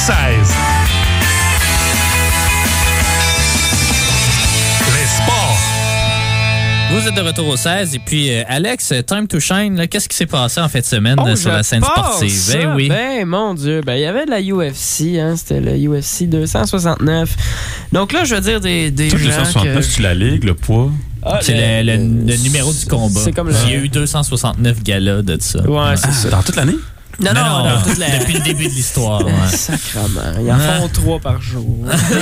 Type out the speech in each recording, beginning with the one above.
16. Les sports. Vous êtes de retour au 16. Et puis, Alex, Time to Shine, là, qu'est-ce qui s'est passé en fin de semaine sur la scène sportive? Ça, Ben oui. Ben, mon Dieu. Ben, il y avait de la UFC, hein. C'était le UFC 269. Donc là, je veux dire des gens 269, c'est la ligue, le poids. C'est le numéro du combat. C'est comme Il y a eu 269 galas de ça. Ouais, c'est ça. Dans toute l'année? Non, depuis le début de l'histoire. Ouais. Sacrement. Ils en font 3 par jour.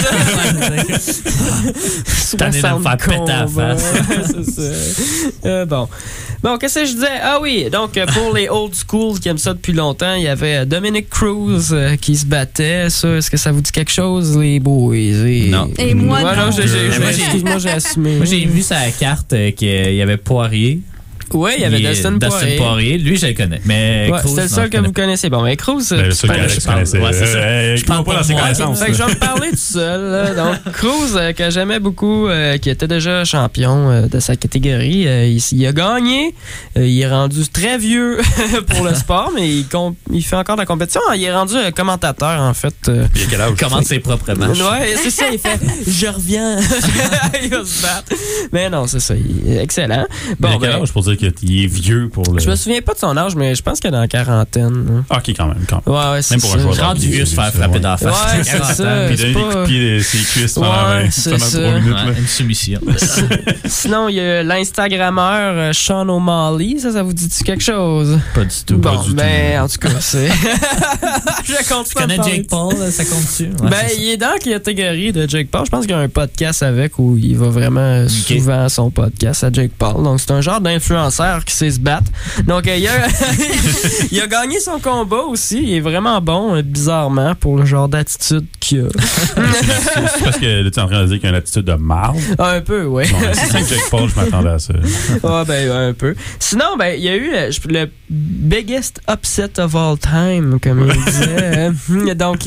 T'en es de me faire péter à la face. C'est ça. Bon, qu'est-ce que je disais? Ah oui, donc pour les old school qui aiment ça depuis longtemps, il y avait Dominic Cruz qui se battait. Ça, est-ce que ça vous dit quelque chose, les boys? Non. Et moi, ouais, non. Excuse-moi, j'ai assumé. Moi, j'ai vu sa carte qu'il y avait Poirier. Oui, il y avait Dustin Poirier. Lui, je le connais. Mais ouais, c'est le seul que vous connaissez. Bon, mais Cruz... C'est le seul que je connaissais. Ouais, c'est ça. Je parle pas dans ses connaissances. Fait que je vais me parler tout seul. Là. Donc, Cruz, que j'aimais beaucoup, qui était déjà champion de sa catégorie, il a gagné. Il est rendu très vieux pour le sport, mais il fait encore de la compétition. Il est rendu commentateur, en fait. Il a quel âge? Il commente ses propres matchs. Ouais, c'est ça. Il fait « Je reviens. » Il va se battre. Mais non, c'est ça. Il est excellent. Bon, il a quel âge pour dire qu'il est vieux pour le... Je me souviens pas de son âge, mais je pense qu'il est dans la quarantaine. OK, quand même. Ouais, c'est même pour un joueur rendu vieux se faire frapper dans la face. Ouais, c'est ça. Puis donner des coups de pied ses cuisses pendant 3 minutes. Une soumission. Sinon, il y a l'Instagrammeur Sean O'Malley. Ça vous dit-tu quelque chose? Pas du tout. Bon, ben, en tout cas, c'est... Je compte pas. Tu connais Jake Paul, ça compte-tu? Ouais, ben, il est dans la catégorie de Jake Paul. Je pense qu'il y a un podcast avec où il va vraiment souvent son podcast à Jake Paul. Donc, c'est un genre d'influenceur qui sait se battre. Donc, il a gagné son combat aussi. Il est vraiment bon, bizarrement, pour le genre d'attitude qu'il a. C'est parce que là, tu es en train de dire qu'il a une attitude de marde. Un peu, oui. Bon, si c'est Jake Paul, je m'attendais à ça. Ah, ben, un peu. Sinon, ben, il y a eu le biggest upset of all time, comme il disait. Donc,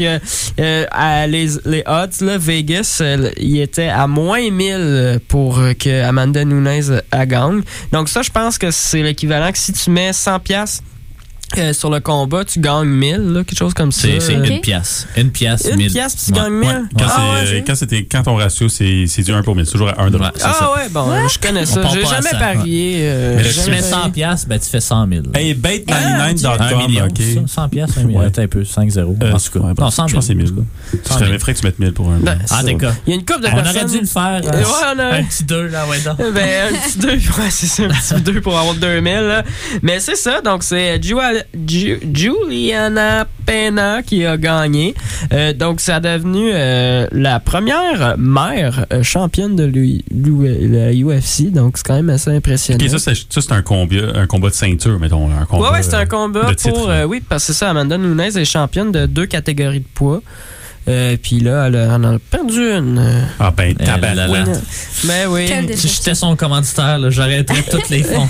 les odds, là, Vegas, il était à moins 1000 pour que Amanda Nunes gagne. Donc, ça, je pense que c'est l'équivalent que si tu mets 100$ sur le combat, tu gagnes 1000, là, quelque chose comme ça. C'est une pièce. Une pièce, 1000. Une pièce, puis tu gagnes 1000. Ouais. Quand ton ratio, c'est du 1 pour 1000. C'est toujours à 1 $. Ouais, bon, je connais ça. J'ai jamais parié. Mais si tu mets 100$, ben, tu fais 100 000. Hey, bait99.com, 1 million, OK. 100$, 1 million. Attends un peu, 5-0. En tout cas. Non, 100 000. Je pense que c'est 1000. Tu serais frais que tu mettes 1000 pour un. En tout cas. Il y a une couple de on personnes. aurait dû le faire. Un petit 2, là, ouais, non. Ben, un petit 2, ouais, c'est ça, un petit 2 pour avoir 2000, là. Mais c'est ça, donc c'est Juliana Pena qui a gagné. Donc, ça a devenu la première mère championne de la UFC. Donc, c'est quand même assez impressionnant. OK, ça c'est un combat de ceinture, mettons. Un combat, ouais, c'est un combat pour... oui, parce que c'est ça, Amanda Nunes est championne de 2 catégories de poids. Puis là, elle en a perdu une. Ah ben, tabarouette. Mais oui. Si j'étais son commanditaire, là, j'arrêterais tous les fonds.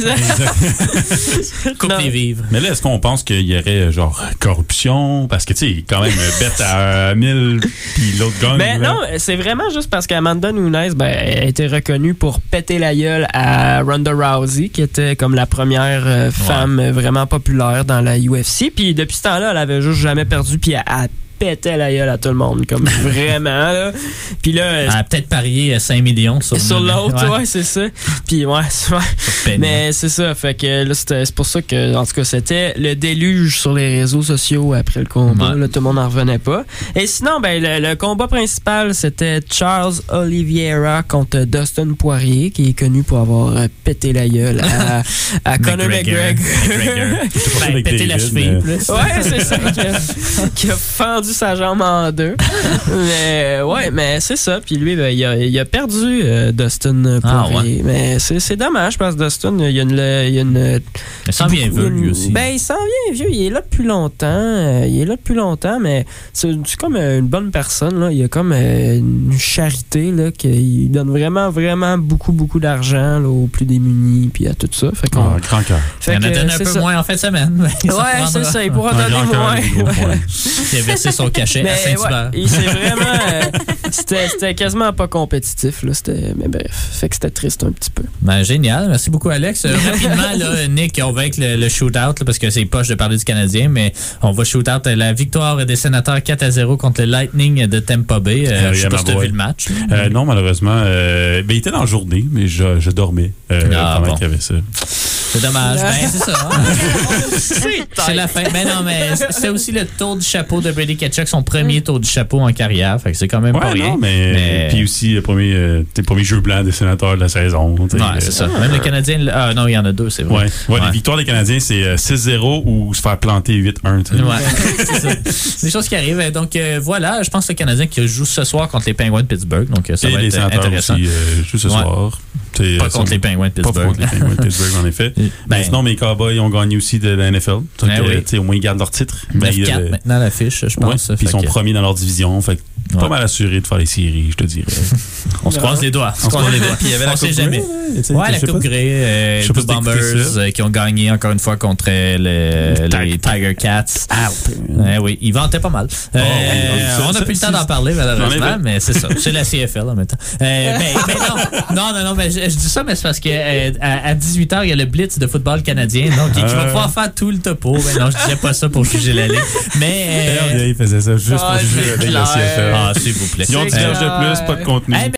Coupe les vivres. Mais là, est-ce qu'on pense qu'il y aurait genre corruption? Parce que tu sais, quand même, bête à 1000 puis l'autre gagne. Mais non, c'est vraiment juste parce qu'Amanda Nunes a été reconnue pour péter la gueule à Ronda Rousey, qui était comme la première femme vraiment populaire dans la UFC. Puis depuis ce temps-là, elle avait juste jamais perdu, puis elle pétait la gueule à tout le monde, comme vraiment, là. Puis là... Elle a peut-être parié 5 millions sur l'autre, ouais, c'est ça. Puis ouais. Mais c'est ça, fait que là, c'est pour ça que, en tout cas, c'était le déluge sur les réseaux sociaux après le combat. Ouais. Là, tout le monde n'en revenait pas. Et sinon, ben, le combat principal, c'était Charles Oliveira contre Dustin Poirier, qui est connu pour avoir pété la gueule à Conor McGregor. Ben, pété la cheville, plus. Ouais, c'est ça, qui a fendu sa jambe en 2. Mais ouais, mais c'est ça. Puis lui, ben, il a perdu Dustin Poirier. Mais c'est dommage parce que Dustin, il s'en vient vieux, lui aussi. Ben, il s'en vient vieux. Il est là depuis longtemps. Mais c'est comme une bonne personne, là. Il a comme une charité, là, qu'il donne vraiment, vraiment beaucoup, beaucoup d'argent là, aux plus démunis puis à tout ça. Fait qu'on, grand cœur. Il en a donné un peu moins en fin de semaine. Ouais, c'est ça. Il pourra donner moins. Il a versé son cachet à Saint-Hubert. Ouais, c'est vraiment... c'était quasiment pas compétitif. Là, mais bref, fait que c'était triste un petit peu. Ben, génial. Merci beaucoup, Alex. Rapidement, là, Nick, on va avec le shootout là, parce que c'est poche de parler du Canadien, mais on va shootout la victoire des Sénateurs 4-0 contre le Lightning de Tampa Bay. Je sais pas si tu as vu le match. Non, malheureusement. Il était dans la journée, mais je dormais pendant qu'il y avait ça. C'est dommage. Ben, c'est ça. C'est la fin. Ben non, mais c'est aussi le tour du chapeau de Brady Tkachuk, son premier tour du chapeau en carrière. Fait que c'est quand même pas rien. Mais... Puis aussi, le premier jeu blanc des Sénateurs de la saison. Ouais, c'est ça. Même le Canadien. Ah non, il y en a deux, c'est vrai. Ouais. Les victoires des Canadiens, c'est 6-0 ou se faire planter 8-1. Ouais, c'est ça. C'est des choses qui arrivent. Donc voilà, je pense que le Canadien qui joue ce soir contre les Penguins de Pittsburgh. Donc ça va être intéressant. Aussi, jouent ce soir. Pas contre les Penguins de Pittsburgh. Pas contre les Penguins de Pittsburgh, en effet. Mais sinon, mes Cowboys ont gagné aussi de la NFL. Au moins, ils gardent leur titre. 9-4 maintenant l'affiche, je pense. Puis ils sont premiers dans leur division. Fait pas mal assurés de faire les séries, je te dirais. On se croise les doigts. On se croise les doigts. Puis il y avait la Coupe jamais. Ouais, la Coupe Grey. Les Bombers qui ont gagné encore une fois contre les Tiger Cats. Oui, ils vantaient pas mal. On n'a plus le temps d'en parler, malheureusement, mais c'est ça. C'est la CFL en même temps. Non, mais je dis ça, mais c'est parce qu'à 18h, il y a le Blitz de football canadien, donc qui va pouvoir faire tout le topo. Mais non, je disais pas ça pour juger la ligue. Mais il faisait ça juste pour juger la CFL. S'il vous plaît. Ils ont 10 heures de plus, pas de contenu.